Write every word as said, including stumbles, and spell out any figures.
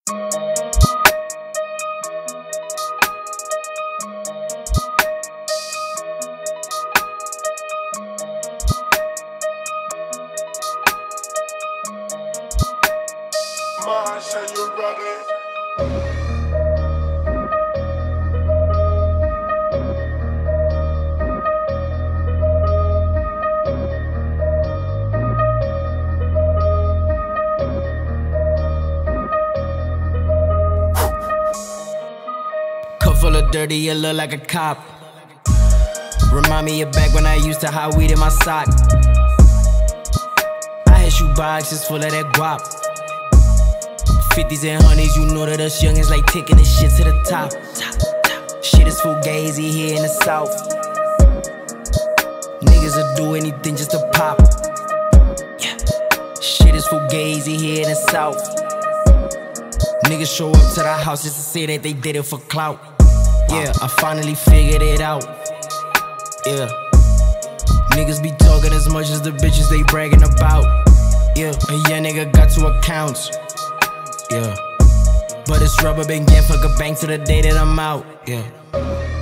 Marsha, you ready? Cup full of dirty, you look like a cop. Remind me of back when I used to hide weed in my sock. I had shoe boxes full of that guap. Fifties and hundreds, you know that us youngins like taking this shit to the top. Shit is fugazi here in the south. Niggas will do anything just to pop. Yeah. Shit is fugazi here in the south. Niggas show up to the house just to say that they did it for clout. Yeah, I finally figured it out. Yeah. Niggas be talking as much as the bitches they bragging about. Yeah, a young nigga got two accounts. Yeah. But it's rubber band gang, fuck a bank to the day that I'm out. Yeah.